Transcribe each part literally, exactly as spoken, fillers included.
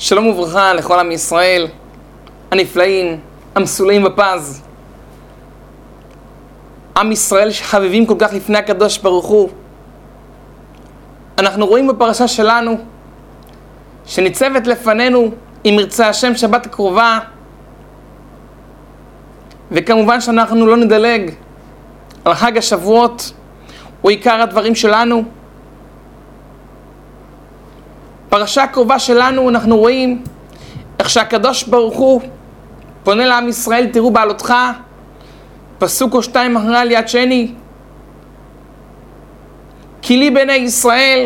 שלום וברכה לכל עם ישראל, הנפלאים, המסולאים בפז. עם ישראל שחביבים כל כך לפני הקדוש ברוך הוא. אנחנו רואים בפרשה שלנו, שניצבת לפנינו, אם ירצה השם, שבת הקרובה. וכמובן שאנחנו לא נדלג על חג השבועות, הוא עיקר הדברים שלנו. פרשה הקרובה שלנו אנחנו רואים איך שהקדוש ברוך הוא פונה לעם ישראל, תראו בעלותך, פסוק או שתיים אחרי על יד שני. כי לי בני ישראל,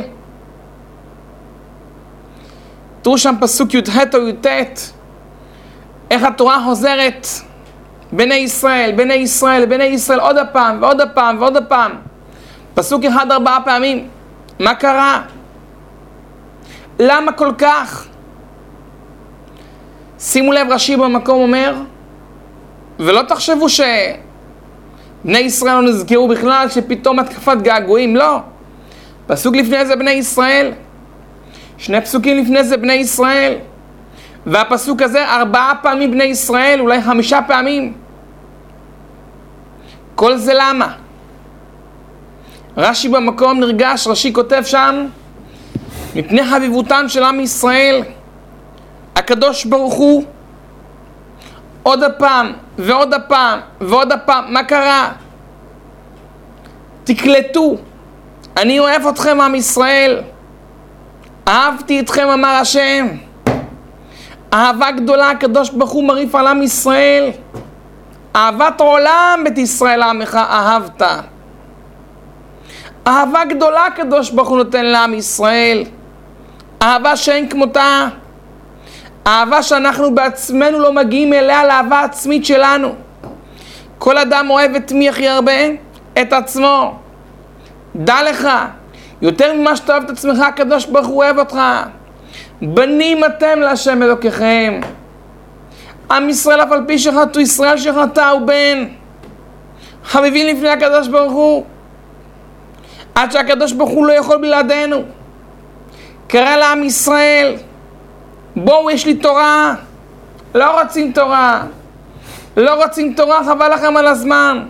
תראו שם פסוק י"ח או י"ט, איך התורה חוזרת, בני ישראל, בני ישראל, בני ישראל, עוד הפעם ועוד הפעם ועוד הפעם. פסוק אחד ארבעה פעמים. מה קרה? למה כל כך? שימו לב, רש"י במקום אומר, ולא תחשבו שבני ישראל לא נזכרו בכלל, שפתאום התקפת געגועים, לא. פסוק לפני זה בני ישראל, שני פסוקים לפני זה בני ישראל, והפסוק הזה ארבעה פעמים בני ישראל, אולי חמישה פעמים. כל זה למה? רש"י במקום נרגש, רש"י כותב שם, מפני חביבותם של עם ישראל, הקדוש ברוך הוא עוד הפעם ועוד הפעם ועוד הפעם. מה קרה? תקלטו, אני אוהב אתכם עם ישראל, אהבתי אתכם אמר השם. אהבה גדולה הקדוש ברוך הוא מרעיף על עם ישראל, אהבת עולם בית ישראל עמך אהבת. אהבה גדולה הקדוש ברוך הוא נותן לעם ישראל, אהבה שאין כמותה, אהבה שאנחנו בעצמנו לא מגיעים אליה, לאהבה עצמית שלנו. כל אדם אוהב את מי הכי הרבה? את עצמו. דע לך, יותר ממה שאתה אוהב את עצמך, הקדוש ברוך הוא אוהב אותך. בנים אתם להשם אלוקיכם. עם ישראל אף על פי שחטאו, ישראל שחטא הוא בן. חביבים לפני הקדוש ברוך הוא, עד שהקדוש ברוך הוא לא יכול בלעדינו. קרא לעם ישראל, בואו, יש לי תורה. לא רוצים תורה, לא רוצים תורה, חבל לכם על הזמן.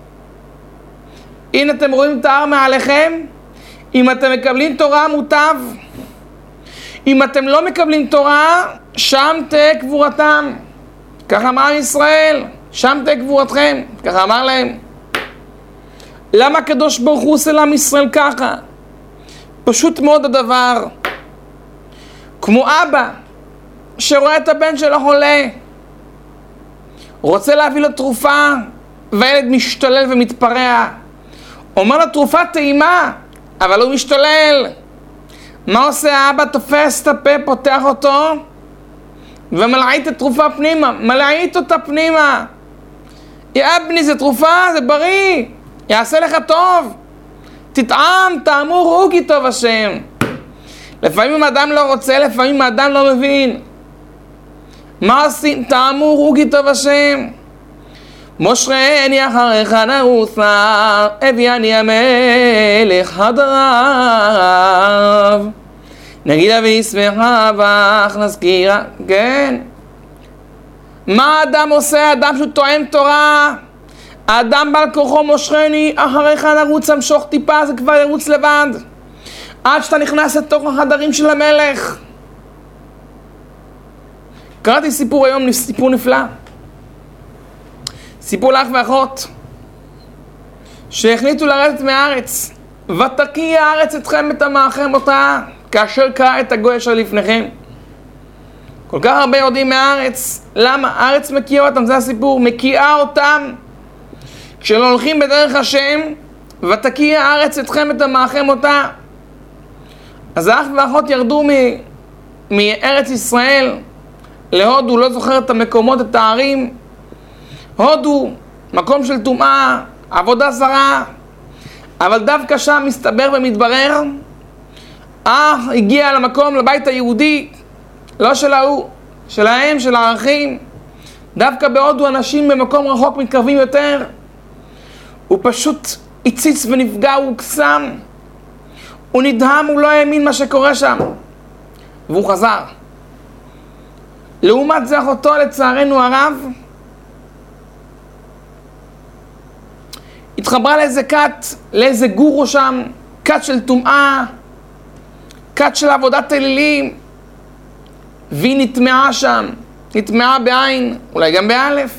הנה אתם רואים את ההר מעליכם. אם אתם מקבלים תורה מוטב, אם אתם לא מקבלים תורה, שם תהיה קבורתם. ככה אמר ישראל, שם תהיה קבורתכם, ככה אמר להם. למה הקדוש ברוך הוא עושה לעם ישראל ככה? פשוט מאוד הדבר. כמו אבא שרואה את הבן שלו חולה, רוצה להביא לו תרופה, והילד משתולל ומתפרע. אומר לו תרופה טעימה, אבל הוא משתולל. מה עושה האבא? תופס את הפה, פותח אותו, ומלעיט את תרופה פנימה, מלעיט אותה פנימה. יא אבני, זה תרופה, זה בריא, יעשה לך טוב, תטעם, טעמו, ראו כי טוב השם. לפעמים האדם לא רוצה, לפעמים האדם לא מבין. מה עושים? טעמו, ראו כי טוב השם. מושכני אחריך נרוסה, הביאני המלך חדריו, נגילה וישמחה בך נזכירה. כן, מה האדם עושה? האדם שהוא תואם תורה, האדם בעל כוחו, מושכני אחריך נרוץ, המשוך טיפה, זה כבר ירוץ לבד, עד שאתה נכנס לתוך החדרים של המלך. קראתי סיפור היום, סיפור נפלא, סיפור לאח ואחות שהחליטו לרדת מהארץ. ותקיא הארץ אתכם ותמאכם אותה, כאשר קרא את הגוי אשר לפניכם. כל כך הרבה יורדים מהארץ. למה? הארץ מקיאה אותם, זה הסיפור, מקיאה אותם כשלא הולכים בדרך השם. ותקיא הארץ אתכם ותמאכם אותה. אז האח ואחות ירדו מ... מארץ ישראל להודו, לא זוכר את המקומות, את הערים. הודו, מקום של טומאה, עבודה זרה. אבל דווקא שם מסתבר ומתברר, אה, הגיע למקום, לבית היהודי, לא של ההוא, שלהם, של הערכים. דווקא בהודו אנשים במקום רחוק מתקרבים יותר. הוא פשוט הציץ ונפגע, הוא הוקסם, הוא נדהם, הוא לא האמין מה שקורה שם. והוא חזר. לעומת זה אחותו, לצערנו הרב, התחברה לאיזה כת, לאיזה גורו שם, כת של טומאה, כת של עבודת אלילים, והיא נטמעה שם, נטמעה בעין, אולי גם באלף.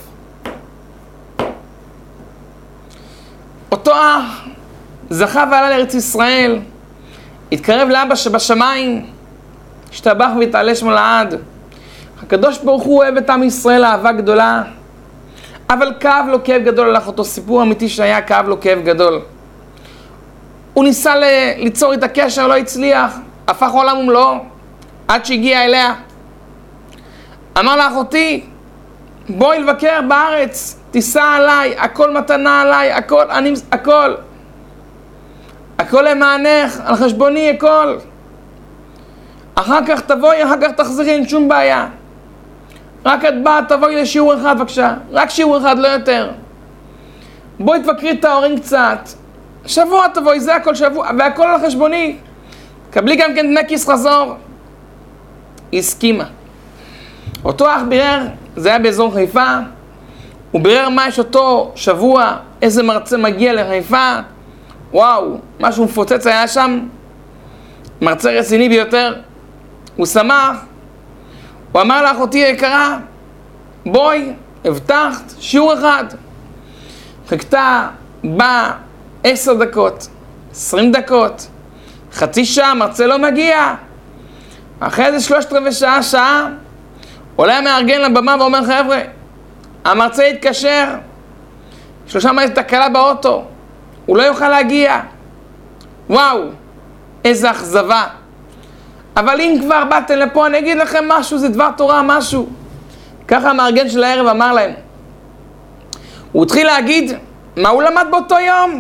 אותו אח זכה ועלה לארץ ישראל, התקרב לאבא שבשמיים, השתבח והתעלה שמו לעד. הקדוש ברוך הוא אוהב את עם ישראל אהבה גדולה, אבל כאב לו כאב גדול על אחותו, סיפור אמיתי שהיה, כאב לו כאב גדול. הוא ניסה ל- ליצור איתה קשר, לא הצליח, הפך עולם ומלואו, עד שהגיע אליה. אמר לה, אחותי, בואי לבקר בארץ, תיסע עליי, הכל מתנה עליי, הכל, אני, הכל. הכל למענך, על חשבוני, הכל. אחר כך תבואי, אחר כך תחזרי, אין שום בעיה. רק את באה, תבואי לשיעור אחד בבקשה, רק שיעור אחד, לא יותר. בואי תבקרי את ההורים קצת. שבוע תבואי, זה הכל שבוע, והכל על חשבוני. קבלי גם כן דמי כיס חזור. היא הסכימה. אותו אח בירר, זה היה באזור חיפה, הוא בירר מה יש אותו שבוע, איזה מרצה מגיע לחיפה. וואו, משהו מפוצץ היה שם, מרצה רציני ביותר. הוא שמח, הוא אמר לאחותי היקרה, בואי, הבטחת, שיעור אחד. חיכתה, באה עשר דקות, עשרים דקות, חצי שעה, מרצה לא מגיע. אחרי זה שלושת רבעי שעה, שעה, עולה המארגן לבמה ואומר, חבר'ה, המרצה יתקשר, יש לו שם איזו תקלה באוטו, הוא לא יוכל להגיע. וואו, איזה אכזבה. אבל אם כבר באתם לפה, אני אגיד לכם משהו, זה דבר תורה, משהו. ככה המארגן של הערב אמר להם. הוא התחיל להגיד מה הוא למד באותו יום.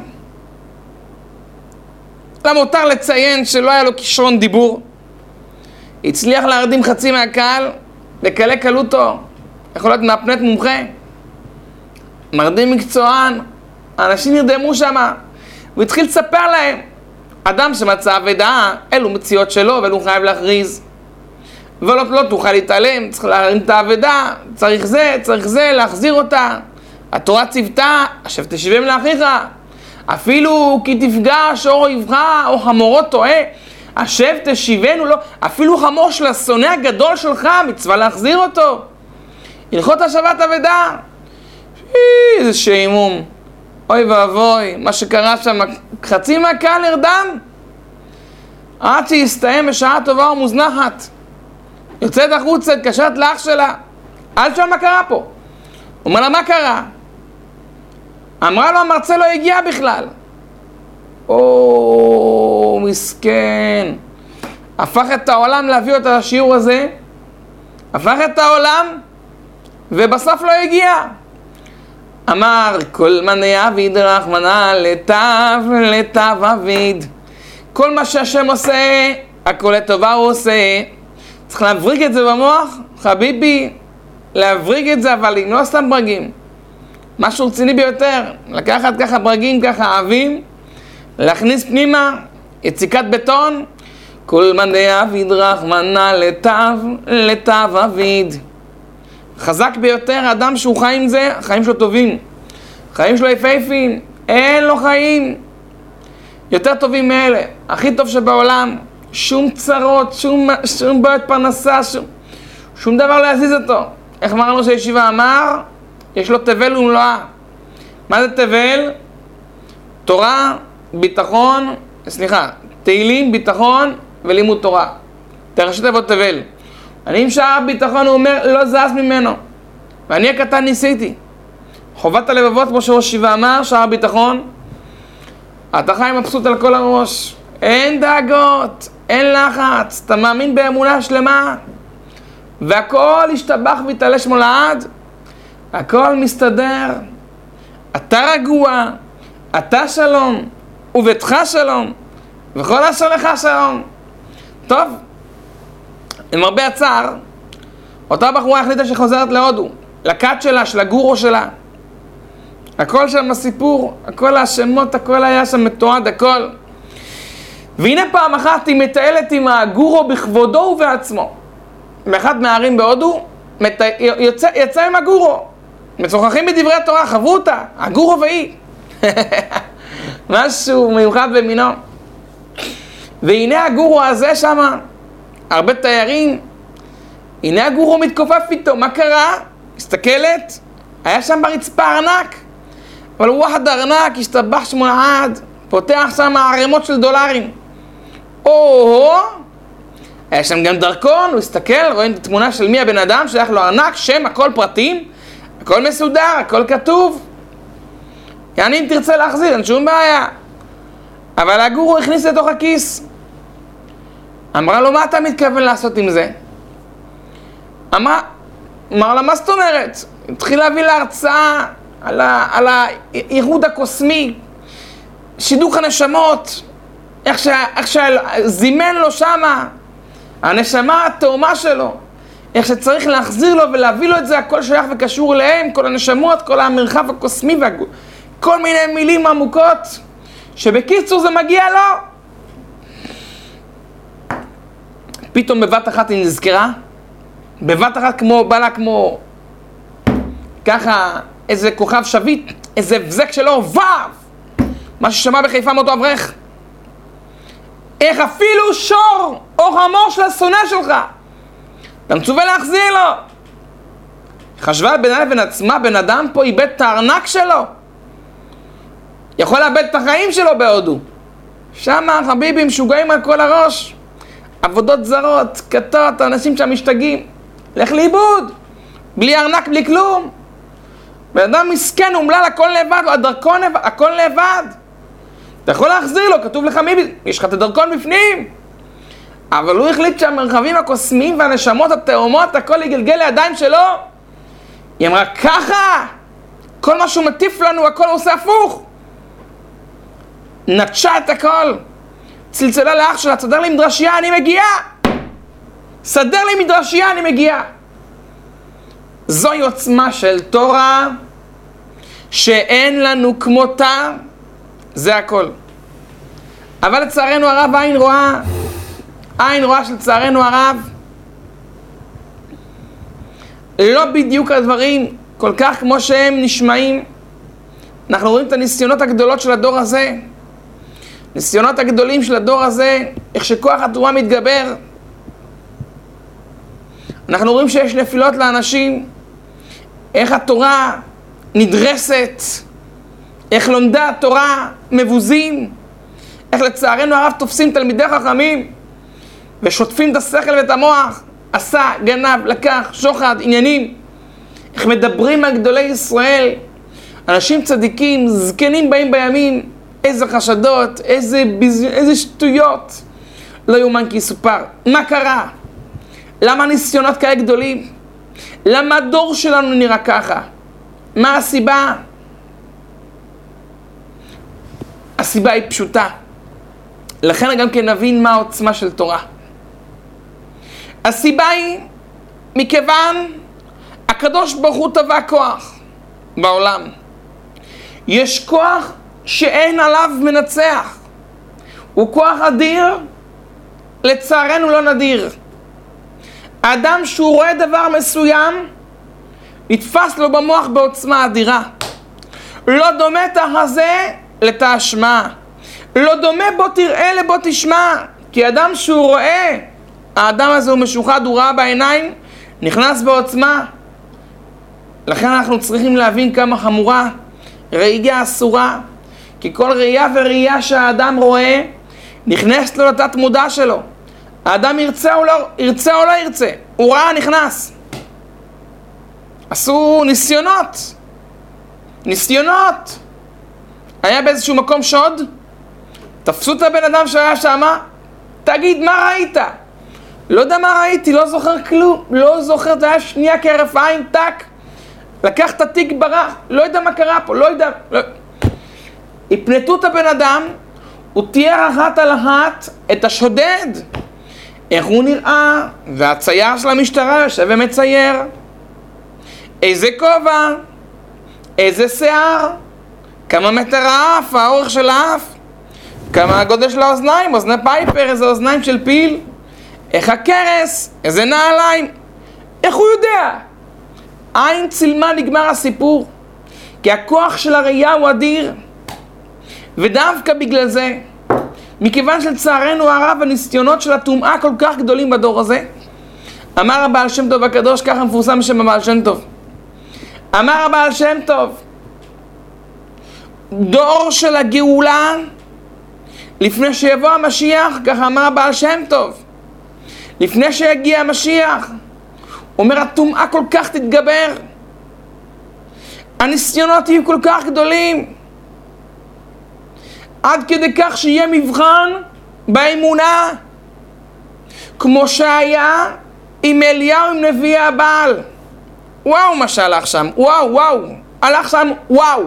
למה מותר לציין שלא היה לו כישרון דיבור. הצליח להרדים חצי מהקהל, בקלי קלותו, יכול להיות מהפנט מומחה. מרדים מקצוען, אנשים נרדמו שם, הוא התחיל לספר להם. אדם שמצא אבדה, אלו מציאות שלו, ואלו חייב להכריז. ולא לא תוכל להתעלם, צריך להרים את האבדה, צריך זה, צריך זה, להחזיר אותה. התורה ציוותה, השב תשבם לאחיך. אפילו כי תפגש או אויבך או חמורו טועה, השב תשיבנו לו. אפילו חמור של השונא הגדול שלך, מצווה להחזיר אותו. הלכות השבת אבדה. איזה שעימום. אוי ואבוי, מה שקרה שם, חצי מהקהל נרדם. עד שהסתיים בשעה טובה ומוזנחת. יוצאת החוצה, התקשרת לאח שלה. אל תשאל מה קרה פה. הוא אומר לה, מה קרה? אמרה לו, המרצה לא הגיע בכלל. או, מסכן. הפך את העולם להביא אותה לשיעור הזה. הפך את העולם, ובסוף לא הגיע. אמר, כל מני אביד רחמנה לטב, לטב אביד. כל מה שהשם עושה, הכל לטובה הוא עושה. צריך להבריג את זה במוח, חביבי, להבריג את זה, אבל אם לא סתם ברגים. משהו רציני ביותר, לקחת ככה ברגים, ככה אבים, להכניס פנימה, יציקת בטון, כל מני אביד רחמנה לטב, לטב אביד. חזק ביותר, אדם שהוא חי עם זה, החיים שלו טובים. חיים שלו יפהפים, אין לו חיים יותר טובים מאלה, הכי טוב שבעולם. שום צרות, שום, שום בעיות פרנסה, שום, שום דבר לא יזיז אותו. איך אמרנו שהישיבה אמר? יש לו תבל ומלואה. מה זה תבל? תורה, ביטחון, סליחה, תהילים, ביטחון ולימוד תורה. תרשת תיבות תבל. אני עם שער ביטחון, הוא אומר, לא זז ממנו. ואני הקטן ניסיתי. חובת הלבבות, כמו שראש שיבה אמר, שער ביטחון. אתה חי מבסוט על כל הראש. אין דאגות, אין לחץ, אתה מאמין באמונה שלמה. והכל ישתבח ויתעלה שמו לעד. הכל מסתדר. אתה רגוע, אתה שלום, וביתך שלום, וכל אשר לך שלום. טוב. עם הרבה הצער, אותה בחורה החליטה שחוזרת להודו, לכת שלה, של הגורו שלה. הכל שם הסיפור, הכל השמות, הכל היה שם מתועד, הכל. והנה פעם אחת היא מטיילת עם הגורו בכבודו ובעצמו. באחד מהערים בהודו, מת... יוצא, יצא עם הגורו. מצוחחים בדברי התורה, חברו אותה, הגורו והיא. משהו מיוחד במינו. והנה הגורו הזה שמה, הרבה תיירים, הנה הגורו מתכופף איתו, מה קרה? מסתכלת, היה שם ברצפה ארנק, אבל הוא וואחד ארנק, השתבח שמו לעד, פותח שם ערימות של דולרים. או, היה שם גם דרכון, הוא הסתכל, רואים את התמונה של מי הבן אדם, שייך לו ארנק, שם, הכל פרטים, הכל מסודר, הכל כתוב. יעני אם תרצה להחזיר, אין שום בעיה. אבל הגורו הכניס לתוך הכיס. אמרה לו, מה אתה מתכוון לעשות עם זה? אמרה, אמר לה, מה זאת אומרת? התחיל להביא להרצאה על, ה, על הייחוד הקוסמי, שידוך הנשמות, איך, ש, איך שזימן לו שמה, הנשמה התאומה שלו, איך שצריך להחזיר לו ולהביא לו את זה, הכל שייך וקשור אליהם, כל הנשמות, כל המרחב הקוסמי, כל מיני מילים עמוקות, שבקיצור זה מגיע לו. פתאום בבת אחת היא נזכרה, בבת אחת כמו, בא לה כמו, ככה, איזה כוכב שביט, איזה הבזק שלו, וואו! מה ששמע בחיפה מאותו אברך. איך אפילו שור או חמור של השונא שלך, אתה מצווה להחזיר לו. חשבה בינה לבין עצמה, בן אדם פה איבד את הארנק שלו. יכול לאבד את החיים שלו בהודו. שמה חביבים משוגעים על כל הראש. עבודות זרות, כתות, אנשים שם משתגעים. לך לאיבוד. בלי ארנק, בלי כלום. בן אדם מסכן, אומלל, הכל לבד, הדרכון, הכל לבד. אתה יכול להחזיר לו, כתוב לך מי, יש לך את הדרכון בפנים. אבל הוא החליט שהמרחבים הקוסמיים והנשמות התאומות, הכל יגלגל לידיים שלו. היא אמרה, ככה, כל מה שהוא מטיף לנו, הכל הוא עושה הפוך. נטשה את הכל. צלצלה לאח שלה, סדר לי מדרשייה, אני מגיעה. סדר לי מדרשייה, אני מגיעה. זוהי עוצמה של תורה, שאין לנו כמותה, זה הכל. אבל לצערנו הרב, עין רואה, עין רואה של צערנו הרב, לא בדיוק הדברים כל כך כמו שהם נשמעים. אנחנו רואים את הניסיונות הגדולות של הדור הזה, ניסיונות הגדולים של הדור הזה, איך שכוח התורה מתגבר. אנחנו רואים שיש נפילות לאנשים, איך התורה נדרסת, איך לומדי התורה מבוזים, איך לצערנו הרב תופסים תלמידי חכמים ושוטפים את השכל ואת המוח, עשה, גנב, לקח, שוחד, עניינים. איך מדברים על גדולי ישראל, אנשים צדיקים, זקנים באים בימים, איזה חשדות, איזה, ביז... איזה שטויות. לא יאומן כי יסופר. מה קרה? למה ניסיונות כאלה גדולים? למה הדור שלנו נראה ככה? מה הסיבה? הסיבה היא פשוטה. לכן גם כן נבין מה העוצמה של תורה. הסיבה היא מכיוון הקדוש ברוך הוא טבע כוח בעולם. יש כוח שאין עליו מנצח. הוא כוח אדיר, לצערנו לא נדיר. האדם שהוא רואה דבר מסוים, נתפס לו במוח בעוצמה אדירה. לא דומה תחזה לתשמע. לא דומה בוא תראה לבוא תשמע. כי אדם שהוא רואה, האדם הזה הוא משוחד, הוא ראה בעיניים, נכנס בעוצמה. לכן אנחנו צריכים להבין כמה חמורה ראייה אסורה. כי כל ראייה וראייה שהאדם רואה, נכנס לו לתת מודע שלו. האדם ירצה או לא ירצה, או לא ירצה. הוא ראה, נכנס. עשו ניסיונות. ניסיונות. היה באיזשהו מקום שוד, תפסו את הבן אדם שהיה שם, תגיד מה ראית? לא יודע מה ראיתי, לא זוכר כלום, לא זוכר, זה היה שנייה כהרף עין, טק, לקח את התיק ברח, לא יודע מה קרה פה, לא יודע, לא... הפנטו את הבן אדם, הוא תיאר אחת על אחת את השודד, איך הוא נראה, והצייר של המשטרה יושב ומצייר, איזה כובע, איזה שיער, כמה מטר האף, האורך של האף, כמה הגודל של האוזניים, אוזני פייפר, איזה אוזניים של פיל, איך הכרס, איזה נעליים, איך הוא יודע? עין צילמה נגמר הסיפור. כי הכוח של הראייה הוא אדיר. ודווקא בגלל זה, מכיוון שלצערנו הרב הניסיונות של הטומאה כל כך גדולים בדור הזה, אמר הבעל שם טוב הקדוש, ככה מפורסם בשם הבעל שם טוב. אמר הבעל שם טוב, דור של הגאולה, לפני שיבוא המשיח, ככה אמר הבעל שם טוב, לפני שיגיע המשיח, אומר הטומאה כל כך תתגבר, הניסיונות יהיו כל כך גדולים, עד כדי כך שיהיה מבחן באמונה, כמו שהיה עם אליהו עם נביא הבעל. וואו מה שהלך שם, וואו וואו, הלך שם וואו.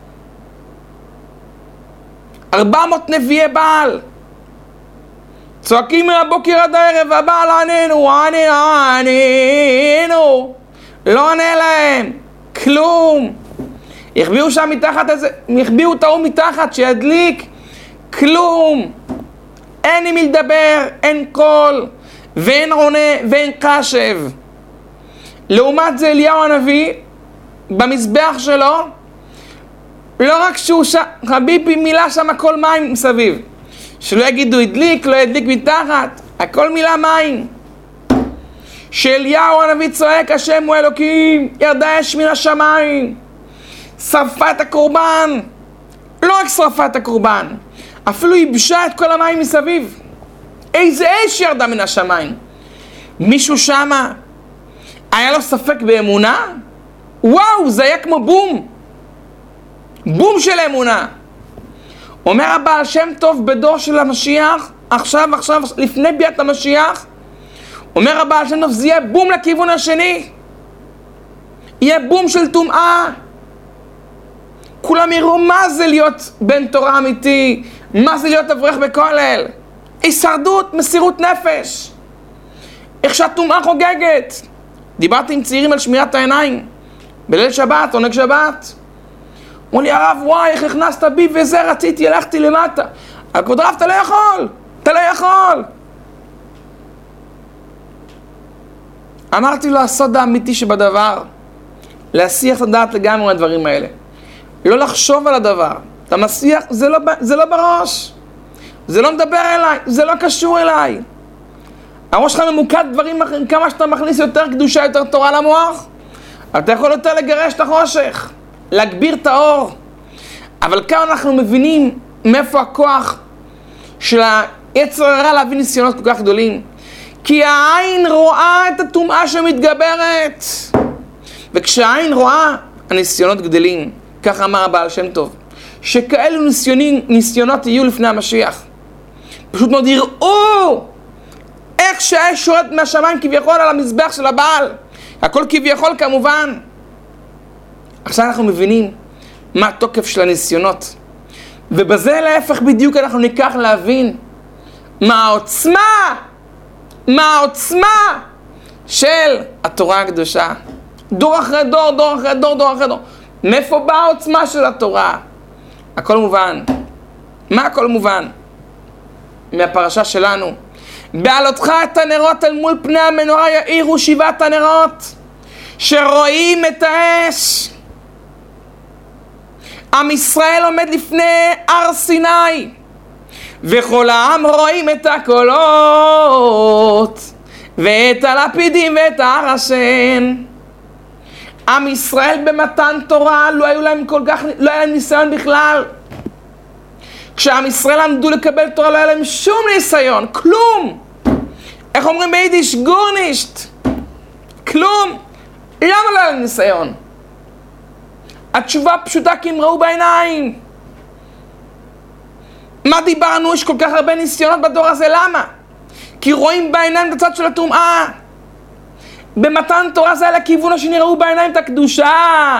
ארבע מאות נביאי בעל, צועקים מהבוקר עד הערב, הבעל ענינו, ענינו, ענינו, לא ענה להם, כלום. יחביאו שם מתחת איזה, יחביאו את האום מתחת, שידליק, כלום. אין עם מי לדבר, אין קול, ואין עונה, ואין קשב. לעומת זה אליהו הנביא, במזבח שלו, לא רק שהוא ש... חביבי מילה שם הכל מים מסביב. שלא יגידו הדליק, לא ידליק מתחת, הכל מילה מים. שאליהו הנביא צועק, השם הוא אלוקים, ירדה אש מן השמיים, שרפה את הקורבן. לא רק שרפה את הקורבן, אפילו ייבשה את כל המים מסביב. איזה אש ירדה מן השמיים. מישהו שמה היה לו ספק באמונה? וואו, זה היה כמו בום. בום של אמונה. אומר הבעל שם טוב בדור של המשיח, עכשיו, עכשיו, לפני ביאת המשיח, אומר הבעל שם טוב, זה יהיה בום לכיוון השני. יהיה בום של טומאה. כולם יראו מה זה להיות בן תורה אמיתי, מה זה להיות אברך בכולל. הישרדות, מסירות נפש. איך שהטומאה חוגגת. דיברתי עם צעירים על שמירת העיניים, בליל שבת, עונג שבת. אמרו לי, הרב, וואי, איך הכנסת בי וזה, רציתי, הלכתי למטה. אבל כבוד הרב, אתה לא יכול, אתה לא יכול. אמרתי לו, הסוד האמיתי שבדבר, להסיח את הדעת לגמרי מהדברים האלה. לא לחשוב על הדבר. אתה מסיח, זה לא, זה לא בראש. זה לא מדבר אליי, זה לא קשור אליי. הראש שלך ממוקד דברים אחרים, כמה שאתה מכניס יותר קדושה, יותר תורה למוח, אתה יכול יותר לגרש את החושך, להגביר את האור. אבל כאן אנחנו מבינים מאיפה הכוח של היצר הרע להביא ניסיונות כל כך גדולים. כי העין רואה את הטומאה שמתגברת. וכשהעין רואה, הניסיונות גדלים. כך אמר הבעל שם טוב. שכאלו ניסיונים, ניסיונות יהיו לפני המשיח. פשוט מאוד יראו איך שהאש שורדת מהשמיים כביכול על המזבח של הבעל. הכל כביכול כמובן. עכשיו אנחנו מבינים מה התוקף של הניסיונות. ובזה להפך בדיוק אנחנו ניקח להבין מה העוצמה, מה העוצמה של התורה הקדושה. דור אחרי דור, דור אחרי דור, דור אחרי דור. מאיפה באה העוצמה של התורה? הכל מובן. מה הכל מובן? מהפרשה שלנו. בעלותך את הנרות אל מול פני המנורה יאירו שבעת הנרות שרואים את האש. עם ישראל עומד לפני הר סיני וכל העם רואים את הקולות ואת הלפידים ואת הר השן. עם ישראל במתן תורה לא היו להם כל כך, לא היה להם ניסיון בכלל. כשעם ישראל עמדו לקבל תורה לא היה להם שום ניסיון, כלום. איך אומרים ביידיש? גורנישט. כלום. למה לא היה להם ניסיון? התשובה פשוטה, כי הם ראו בעיניים. מה דיברנו? יש כל כך הרבה ניסיונות בדור הזה, למה? כי רואים בעיניים את הצד של הטומאה. במתן תורה זה על הכיוון השני, ראו בעיניים את הקדושה.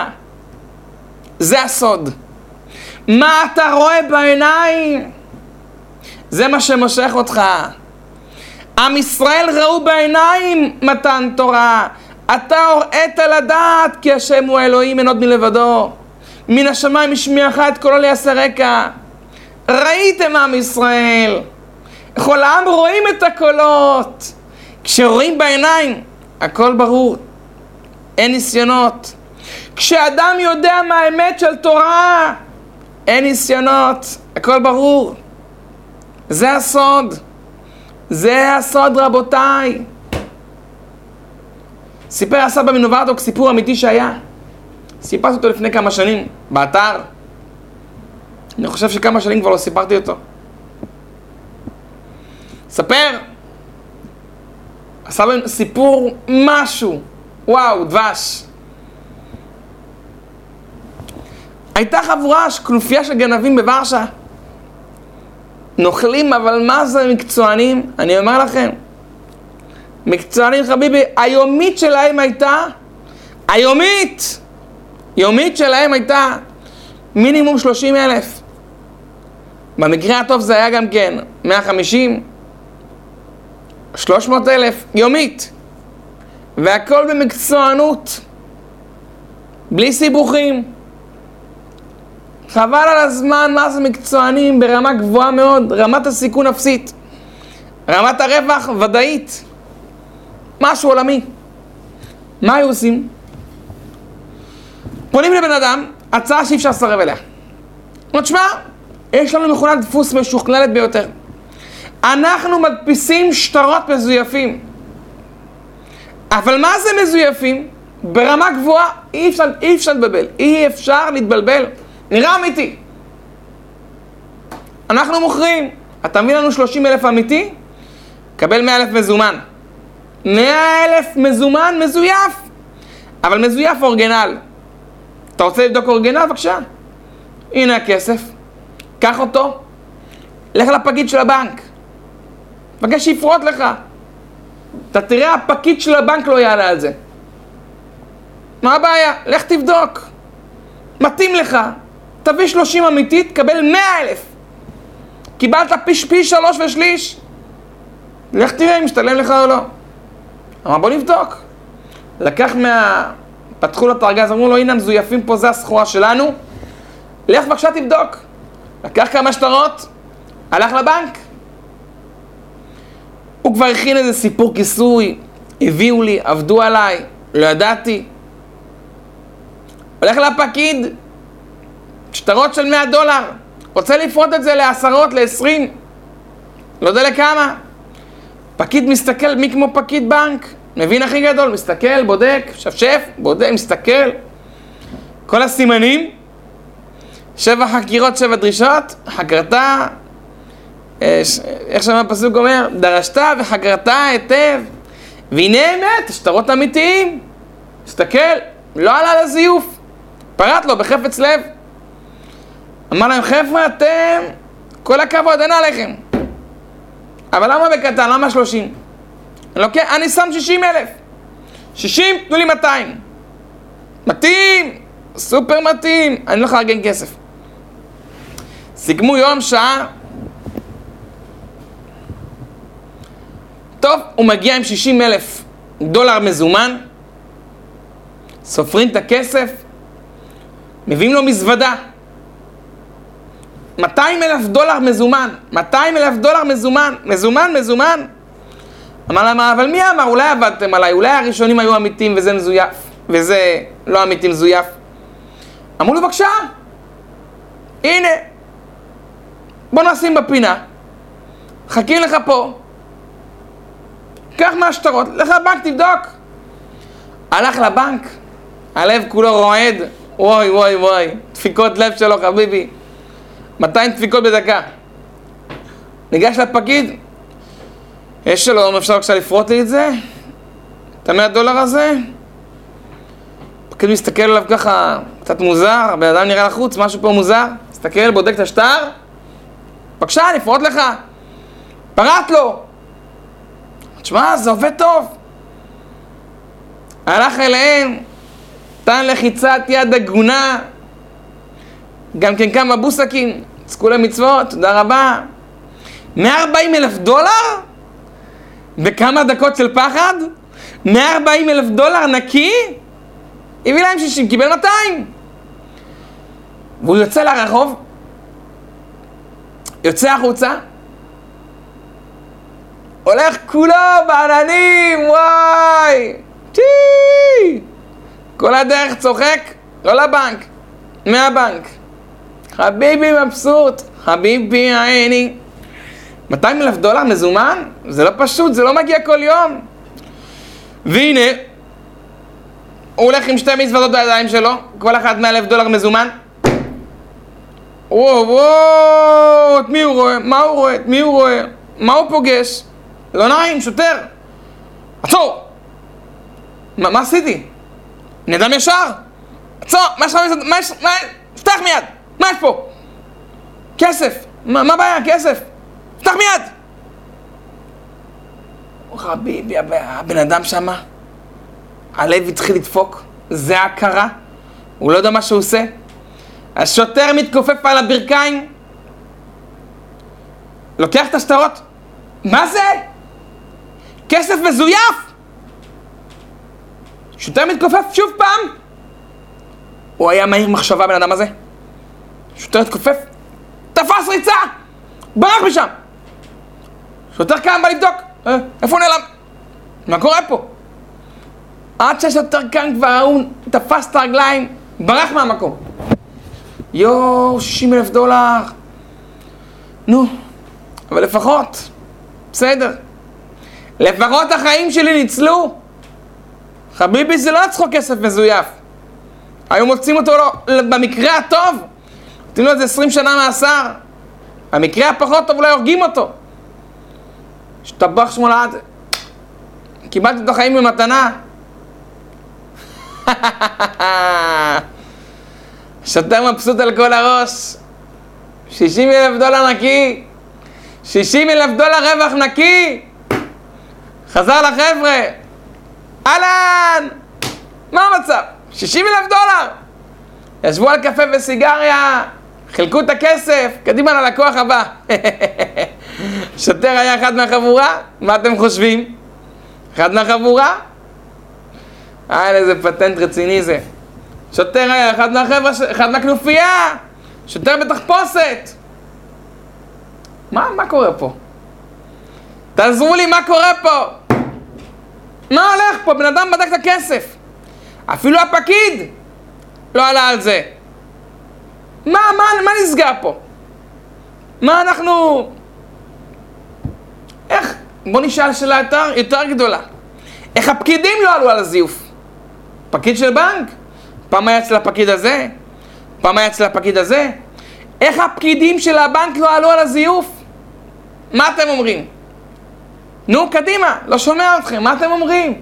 זה הסוד. מה אתה רואה בעיניים? זה מה שמושך אותך. עם ישראל ראו בעיניים מתן תורה. אתה הוראת לדעת כי השם הוא האלוהים, אין עוד מלבדו. מן השמיים השמיעך את קולו ליעשה רקע. ראיתם עם ישראל. כל העם רואים את הקולות. כשרואים בעיניים, הכל ברור. אין ניסיונות. כשאדם יודע מה האמת של תורה, אין ניסיונות, הכל ברור. זה הסוד. זה הסוד, רבותיי. סיפר הסבא מנוברדוק סיפור אמיתי שהיה. סיפרתי אותו לפני כמה שנים, באתר. אני חושב שכמה שנים כבר לא סיפרתי אותו. ספר. הסבא סיפור משהו. וואו, דבש. הייתה חבורה, כנופיה של גנבים בוורשה. נוכלים, אבל מה זה מקצוענים? אני אומר לכם. מקצוענים חביבי, היומית שלהם הייתה, היומית, יומית שלהם הייתה מינימום שלושים אלף. במקרה הטוב זה היה גם כן מאה וחמישים, שלוש מאות אלף, יומית. והכל במקצוענות, בלי סיבוכים. חבל על הזמן, מה זה מקצוענים ברמה גבוהה מאוד, רמת הסיכון אפסית, רמת הרווח ודאית, משהו עולמי. מה היו עושים? פונים לבן אדם, הצעה שאי אפשר לסרב אליה. אומרת, שמע, יש לנו מכונת דפוס משוכללת ביותר. אנחנו מדפיסים שטרות מזויפים. אבל מה זה מזויפים? ברמה גבוהה, אי אפשר, אי אפשר להתבלבל. אי אפשר להתבלבל. נראה אמיתי. אנחנו מוכרים. אתה מביא לנו שלושים אלף אמיתי? קבל מאה אלף מזומן. מאה אלף מזומן מזויף. אבל מזויף אורגינל. אתה רוצה לבדוק אורגינל? בבקשה. הנה הכסף. קח אותו. לך לפקיד של הבנק. בבקש שיפרוט לך. אתה תראה, הפקיד של הבנק לא יעלה על זה. מה הבעיה? לך תבדוק. מתאים לך. תביא שלושים אמיתית, תקבל מאה אלף. קיבלת פי, פי שלוש ושליש. לך תראה אם משתלם לך או לא. אמר בוא נבדוק. לקח מה... פתחו לו את הארגז, אמרו לו הנה מזויפים פה, זה הסחורה שלנו. לך בבקשה תבדוק. לקח כמה שטרות, הלך לבנק. הוא כבר הכין איזה סיפור כיסוי, הביאו לי, עבדו עליי, לא ידעתי. הולך לפקיד, שטרות של מאה דולר, רוצה לפרוט את זה לעשרות, לעשרים, לא יודע לכמה. פקיד מסתכל, מי כמו פקיד בנק, מבין הכי גדול, מסתכל, בודק, שפשף, בודק, מסתכל. כל הסימנים, שבע חקירות, שבע דרישות, חקרתה, איך שם הפסוק אומר, דרשתה וחקרתה היטב, והנה אמת, שטרות אמיתיים. מסתכל, לא עלה לזיוף, פרט לו בחפץ לב. אמר להם, חבר'ה, אתם, כל הכבוד, אין עליכם. אבל למה בקטן? למה שלושים? אני לוקח, אני שם שישים אלף. שישים, תנו לי מאתיים. מתאים, סופר מתאים. אני לא יכול לארגן כסף. סיכמו יום, שעה. טוב, הוא מגיע עם שישים אלף דולר מזומן. סופרים את הכסף. מביאים לו מזוודה. מאתיים אלף דולר מזומן. מאתיים אלף דולר מזומן. מזומן, מזומן. אמר להם, אבל מי אמר? אולי עבדתם עליי. אולי הראשונים היו אמיתים וזה מזויף. וזה לא אמיתי מזויף. אמרו לו, בבקשה. הנה. בוא נשים בפינה. חכים לך פה. קח מהשטרות. לך לבנק, תבדוק. הלך לבנק. הלב כולו רועד. וואי, וואי, וואי. דפיקות לב שלו, חביבי. מאתיים דפיקות בדקה. ניגש לפקיד. יש שלום, אפשר בבקשה לפרוט לי את זה? את המאה דולר הזה? פקיד מסתכל עליו ככה, קצת מוזר, הבן אדם נראה לחוץ, משהו פה מוזר. מסתכל, בודק את השטר. בבקשה, לפרוט לך. פרט לו. תשמע, זה עובד טוב. הלך אליהם, תן לחיצת יד הגונה. גם כן כמה בוסקים, צקו למצוות, תודה רבה. מאה וארבעים אלף דולר? בכמה דקות של פחד? מאה וארבעים אלף דולר נקי? הביא להם שישים, קיבל מאתיים. והוא יוצא לרחוב, יוצא החוצה, הולך כולו בעננים, וואי! צ'י! כל הדרך צוחק, לא לבנק, מהבנק. חביבי מבסוט, חביבי העיני. מאתיים אלף דולר מזומן? זה לא פשוט, זה לא מגיע כל יום. והנה, הוא הולך עם שתי מזוודות בידיים שלו, כל אחד מאה אלף דולר מזומן. וואו, וואו, את מי הוא רואה? מה הוא רואה? את מי הוא רואה? מה הוא פוגש? לא נעים, שוטר. עצור! מה, מה עשיתי? אני אדם ישר? עצור! מה יש לך? מה יש? מה? פתח מיד! מה יש פה? כסף! מה, מה הבעיה? כסף! פתח מיד! רביבי, הבן אדם שמה, הלב התחיל לדפוק, זה הכרה, הוא לא יודע מה שהוא עושה. השוטר מתכופף על הברכיים, לוקח את השטרות. מה זה? כסף מזויף! שוטר מתכופף שוב פעם. הוא היה מהיר מחשבה, בן אדם הזה. שוטר מתכופף, תפס ריצה, ברח משם. שוטר קם בא לבדוק, אה, איפה הוא נעלם? מה קורה פה? עד שהשוטר כאן כבר הוא תפס את הרגליים, ברח מהמקום. יואו, שישים אלף דולר. נו, אבל לפחות, בסדר. לפחות החיים שלי ניצלו. חביבי, זה לא צחוק כסף מזויף. היו מוצאים אותו לא, במקרה הטוב, נותנים לו את זה עשרים שנה מאסר. במקרה הפחות טוב אולי הורגים אותו. שטבח שמולד. קיבלתי את החיים במתנה. שוטר מבסוט על כל הראש. שישים אלף דולר נקי. שישים אלף דולר רווח נקי. חזר לחבר'ה. אהלן! מה המצב? שישים אלף דולר! ישבו על קפה וסיגריה, חילקו את הכסף, קדימה ללקוח הבא. שוטר היה אחד מהחבורה? מה אתם חושבים? אחד מהחבורה? אה, איזה פטנט רציני זה. שוטר היה אחד מהחברה, אחד מהכנופיה. שוטר בתחפושת. מה, מה קורה פה? תעזרו לי, מה קורה פה? מה הולך פה? בן אדם בדק את הכסף. אפילו הפקיד לא עלה על זה. מה, מה, מה נסגר פה? מה אנחנו... איך? בוא נשאל שאלה יותר, יותר גדולה. איך הפקידים לא עלו על הזיוף? פקיד של בנק? פעם היה אצל הפקיד הזה? פעם היה אצל הפקיד הזה? איך הפקידים של הבנק לא עלו על הזיוף? מה אתם אומרים? נו, קדימה, לא שומע אתכם, מה אתם אומרים?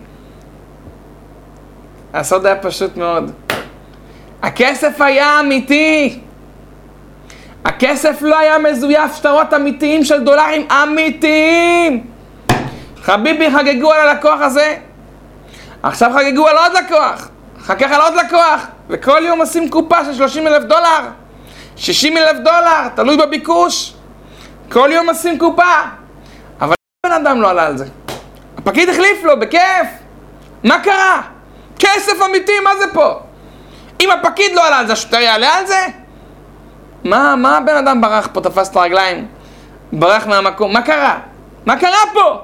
הסוד היה פשוט מאוד. הכסף היה אמיתי. הכסף לא היה מזויף, שטרות אמיתיים של דולרים אמיתיים. חביבי, חגגו על הלקוח הזה. עכשיו חגגו על עוד לקוח. אחר כך על עוד לקוח. וכל יום עושים קופה של שלושים אלף דולר. שישים אלף דולר, תלוי בביקוש. כל יום עושים קופה. אבל בן אדם לא עלה על זה. הפקיד החליף לו, בכיף. מה קרה? כסף אמיתי, מה זה פה? אם הפקיד לא עלה על זה, השוטר יעלה על זה? מה, מה הבן אדם ברח פה, תפס את הרגליים? ברח מהמקום, מה קרה? מה קרה פה?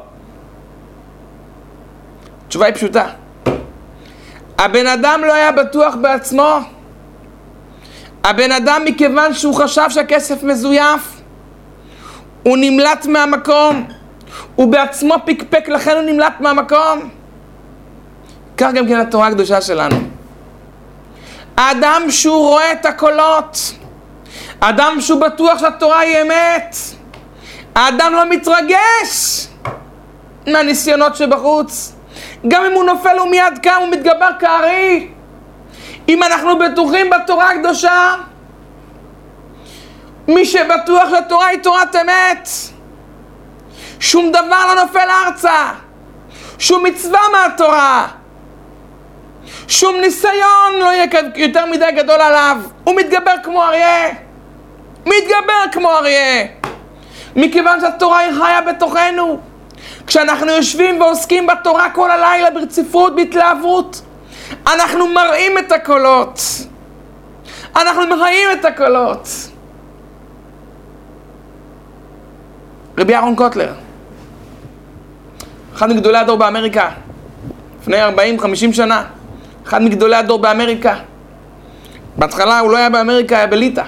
התשובה היא פשוטה. הבן אדם לא היה בטוח בעצמו. הבן אדם, מכיוון שהוא חשב שהכסף מזויף, הוא נמלט מהמקום. הוא בעצמו פקפק, לכן הוא נמלט מהמקום. כך גם כן התורה הקדושה שלנו. האדם שהוא רואה את הקולות, האדם שהוא בטוח שהתורה היא אמת, האדם לא מתרגש מהניסיונות שבחוץ. גם אם הוא נופל הוא מיד קם, הוא מתגבר כארי. אם אנחנו בטוחים בתורה הקדושה, מי שבטוח שהתורה היא תורת אמת, שום דבר לא נופל ארצה, שום מצווה מהתורה, שום ניסיון לא יהיה יותר מדי גדול עליו. הוא מתגבר כמו אריה. מתגבר כמו אריה. מכיוון שהתורה היא חיה בתוכנו. כשאנחנו יושבים ועוסקים בתורה כל הלילה ברציפות, בהתלהבות, אנחנו מראים את הקולות. אנחנו מראים את הקולות. רבי אהרון קוטלר, אחד מגדולי הדור באמריקה, לפני ארבעים חמישים שנה, אחד מגדולי הדור באמריקה. בהתחלה הוא לא היה באמריקה, היה בליטא.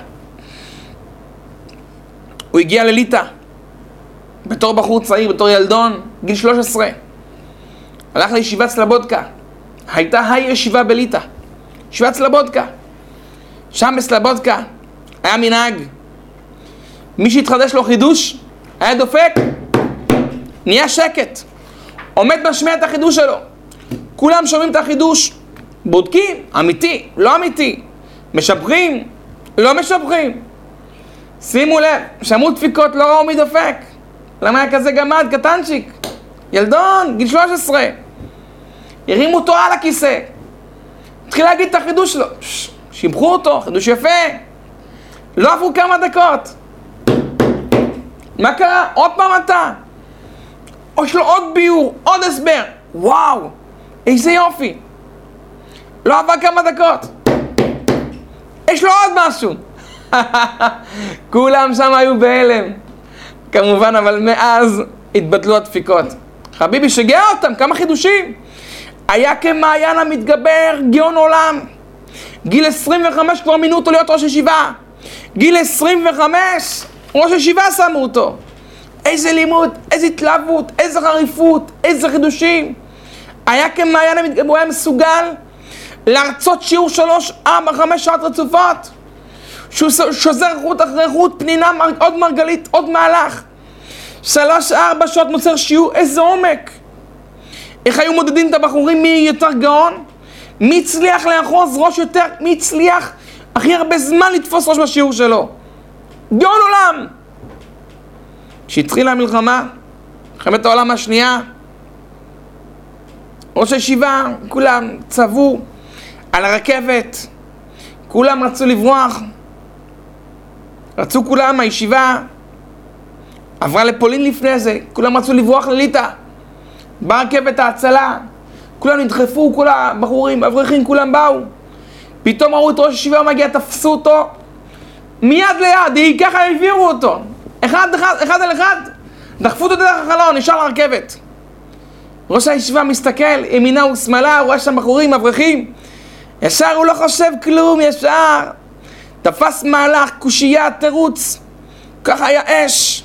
הוא הגיע לליטא, בתור בחור צעיר, בתור ילדון, גיל שלוש עשרה. הלך לישיבת סלבודקה. הייתה הישיבה בליטא, ישיבת סלבודקה. שם בסלבודקה היה מנהג. מי שהתחדש לו חידוש, היה דופק, נהיה שקט. עומד משמיע את החידוש שלו. כולם שומעים את החידוש, בודקים, אמיתי, לא אמיתי. משבחים, לא משבחים. שימו לב, שמעו דפיקות, לא ראו מי דופק. למה היה כזה גמד, קטנצ'יק? ילדון, גיל שלוש עשרה. הרימו אותו על הכיסא. התחיל להגיד את החידוש שלו. שיבחו אותו, חידוש יפה. לא עברו כמה דקות. מה קרה? עוד פעם אתה. או יש לו עוד ביור, עוד הסבר. וואו, איזה יופי. לא עבר כמה דקות. יש לו עוד משהו. כולם שם היו בהלם. כמובן, אבל מאז התבטלו הדפיקות. חביבי שגע אותם, כמה חידושים. היה כמעיין המתגבר, גאון עולם. גיל עשרים וחמש כבר מינו אותו להיות ראש ישיבה. גיל עשרים וחמש, ראש ישיבה שמו אותו. איזה לימוד, איזה התלהבות, איזה חריפות, איזה חידושים. היה כמעיין המתגבר, הוא היה מסוגל להרצות שיעור שלוש, ארבע, חמש שעות רצופות. שהוא שוזר חוט אחרי חוט, פנינה, עוד מרגלית, עוד מהלך. שלוש, ארבע שעות מוסר שיעור, איזה עומק. איך היו מודדים את הבחורים, מי יותר גאון? מי הצליח לאחוז ראש יותר? מי הצליח הכי הרבה זמן לתפוס ראש בשיעור שלו? גאון עולם! כשהתחילה המלחמה, מלחמת העולם השנייה, ראש הישיבה, כולם צבו על הרכבת, כולם רצו לברוח, רצו כולם, הישיבה עברה לפולין לפני זה, כולם רצו לברוח לליטא, ברכבת ההצלה, כולם נדחפו, כל הבחורים, אברכים, כולם באו, פתאום ראו את ראש הישיבה מגיע, תפסו אותו, מיד ליד, היא ככה העבירו אותו, אחד, אחד, אחד על אחד, דחפו אותו דרך החלון, נשאר לרכבת. ראש הישיבה מסתכל, ימינה ושמאלה, הוא רואה שם בחורים, אברכים, ישר הוא לא חושב כלום, ישר תפס מהלך, קושייה, תירוץ, ככה היה אש,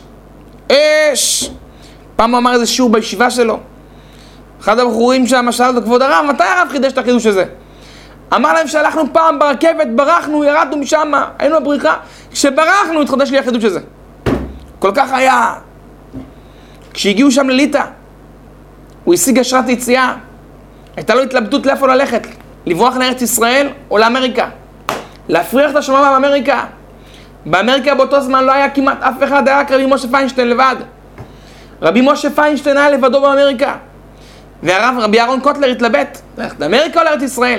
אש. פעם הוא אמר איזה שיעור בישיבה שלו, אחד הבחורים שם שאל אותו, כבוד הרב, מתי הרב חידש את החידוש הזה? אמר להם שהלכנו פעם ברכבת, ברחנו, ירדנו משם, היינו בבריחה, כשברחנו התחדש לי החידוש הזה. כל כך היה. כשהגיעו שם לליטא, הוא השיג אשרת יציאה, הייתה לו התלבטות לאיפה ללכת, לברוח לארץ ישראל או לאמריקה, להפריח את השממה באמריקה. באמריקה באותו זמן לא היה כמעט אף אחד, היה רק רבי משה פיינשטיין לבד. רבי משה פיינשטיין היה לבדו באמריקה, והרב רבי אהרון קוטלר התלבט, ללכת לאמריקה או לארץ ישראל.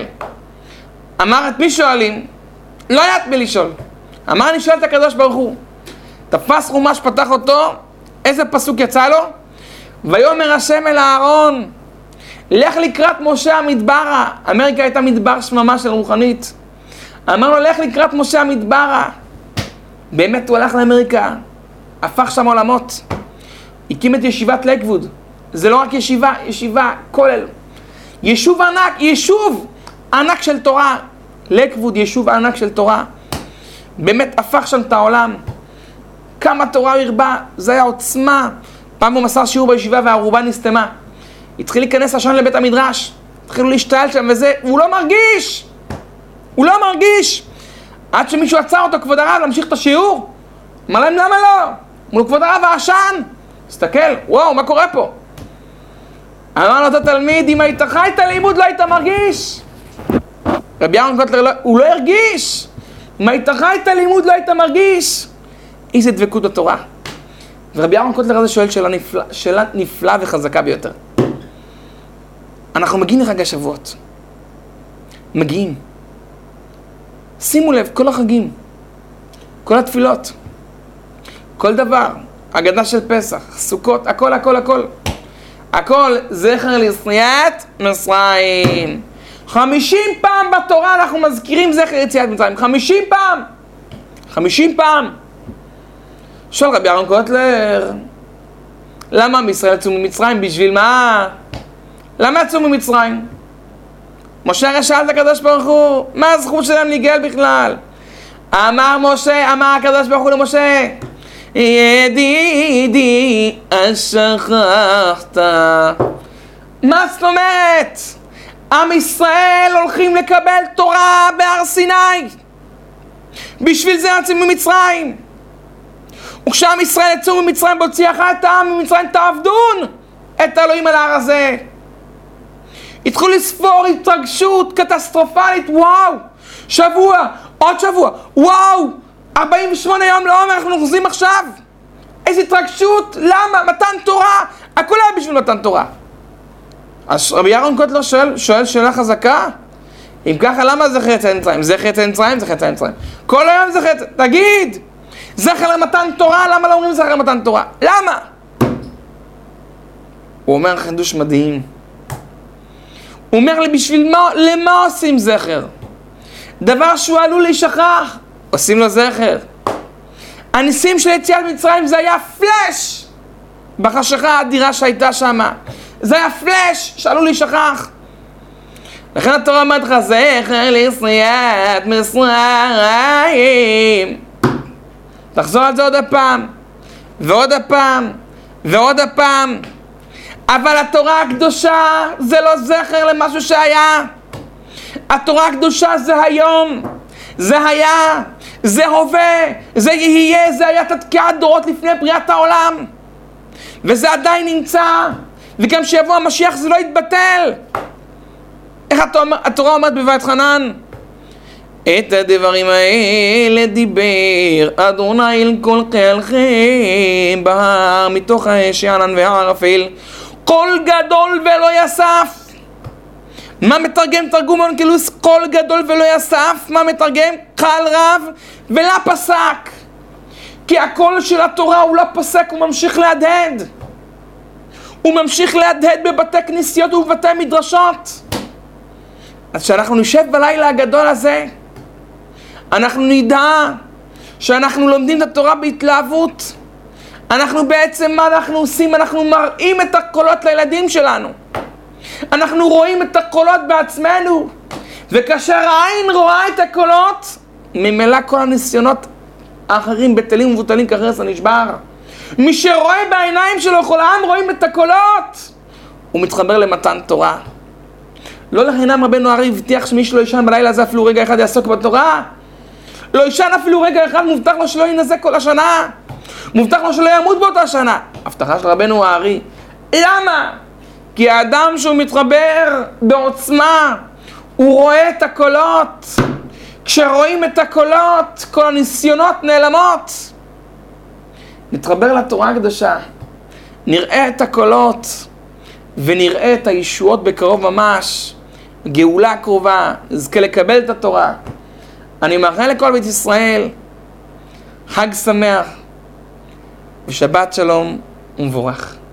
אמר, את מי שואלים? לא היה את מי לשאול. אמר, אני שואל את הקדוש ברוך הוא. תפס חומש, פתח אותו, איזה פסוק יצא לו? ויאמר השם אל אהרון, לך לקראת משה המדברה. אמריקה הייתה מדבר שממה של רוחנית. אמר לו, לך לקראת משה המדברה. באמת הוא הלך לאמריקה, הפך שם עולמות, הקים את ישיבת לייקווד. זה לא רק ישיבה, ישיבה, כולל. יישוב ענק, יישוב ענק של תורה. לייקווד, יישוב ענק של תורה. באמת הפך שם את העולם. כמה תורה הוא הרבה, זה היה עוצמה. פעם הוא מסר שיעור בישיבה והערובה נסתמה. התחיל להיכנס עשן לבית המדרש. התחילו להשתעל שם וזה, והוא לא מרגיש. הוא לא מרגיש. עד שמישהו עצר אותו, כבוד הרב, להמשיך את השיעור. אמר להם, למה לא? אמרו לו, כבוד הרב, העשן. הסתכל, וואו, מה קורה פה? אמר לו, אתה תלמיד, אם היית חי את הלימוד, לא היית מרגיש. רבי אהרון קוטלר, לא, הוא לא הרגיש. אם היית חי את הלימוד, לא היית מרגיש. איזה דבקות בתורה. ורבי אהרון קוטלר הזה שואל שאלה נפלאה, שאלה נפלאה וחזקה ביותר. אנחנו מגיעים לחג השבועות. מגיעים. שימו לב, כל החגים, כל התפילות, כל דבר, הגדה של פסח, סוכות, הכל, הכל, הכל. הכל זכר ליציאת מצרים. חמישים פעם בתורה אנחנו מזכירים זכר יציאת מצרים. חמישים פעם. חמישים פעם. שואל רבי אהרון קוטלר, למה מישראל יצאו ממצרים? בשביל מה? למה יצאו ממצרים? משה הרי שאל את הקדוש ברוך הוא, מה הזכות שלהם להיגאל בכלל? אמר משה, אמר הקדוש ברוך הוא למשה, ידידי, אז שכחת. מה זאת אומרת? עם ישראל הולכים לקבל תורה בהר סיני. בשביל זה יוצאים ממצרים. וכשעם ישראל יצאו ממצרים בהוציאך את העם ממצרים תעבדון את האלוהים על ההר הזה. התחילו לספור התרגשות קטסטרופלית, וואו, שבוע, עוד שבוע, וואו, ארבעים ושמונה יום לעומר, אנחנו נוחזים עכשיו. איזו התרגשות, למה? מתן תורה, הכל היה בשביל מתן תורה. אז רבי ירון קוטלר שואל, שואל שאלה חזקה, אם ככה למה זכר יציאת מצרים? זכר יציאת מצרים, זכר יציאת מצרים. כל היום זכר יציאת, תגיד, זכר למתן תורה, למה לא אומרים זכר למתן תורה? למה? הוא אומר חידוש מדהים. הוא אומר לי, בשביל מה, למה עושים זכר? דבר שהוא עלול להישכח, עושים לו זכר. הניסים של יציאת מצרים זה היה פלאש בחשיכה האדירה שהייתה שם. זה היה פלאש שעלול להישכח. לכן התורה אומרת לך, זכר ליציאת מצרים. תחזור על זה עוד הפעם, ועוד הפעם, ועוד הפעם. אבל התורה הקדושה זה לא זכר למשהו שהיה. התורה הקדושה זה היום, זה היה, זה הווה, זה יהיה, זה היה תתקיעת דורות לפני בריאת העולם. וזה עדיין נמצא, וגם שיבוא המשיח זה לא יתבטל. איך התורה אומרת בבית חנן? את הדברים האלה דיבר אדוני אל כל חילכם בהר מתוך האש הענן והערפל, קול גדול ולא יסף. מה מתרגם תרגום אונקלוס? קול גדול ולא יסף. מה מתרגם? קהל רב ולא פסק. כי הקול של התורה הוא לא פסק, הוא ממשיך להדהד. הוא ממשיך להדהד בבתי כנסיות ובבתי מדרשות. אז כשאנחנו נשב בלילה הגדול הזה, אנחנו נדע שאנחנו לומדים את התורה בהתלהבות. אנחנו בעצם, מה אנחנו עושים? אנחנו מראים את הקולות לילדים שלנו. אנחנו רואים את הקולות בעצמנו. וכאשר העין רואה את הקולות, ממילא כל הניסיונות האחרים בטלים ומבוטלים כחרס הנשבר. מי שרואה בעיניים שלו, כל העם רואים את הקולות. הוא מתחבר למתן תורה. לא לחינם רבנו הרי הבטיח שמי שלא ישן בלילה הזה אפילו רגע אחד יעסוק בתורה. לא ישן אפילו רגע אחד, מובטח לו שלא ינזק כל השנה. מובטח לו שלא ימות באותה שנה. הבטחה של רבנו הארי. למה? כי האדם שהוא מתחבר בעוצמה, הוא רואה את הקולות. כשרואים את הקולות, כל הניסיונות נעלמות. נתחבר לתורה הקדושה. נראה את הקולות, ונראה את הישועות בקרוב ממש. גאולה קרובה, נזכה לקבל את התורה. אני מאחל לכל בית ישראל חג שמח ושבת שלום ומבורך.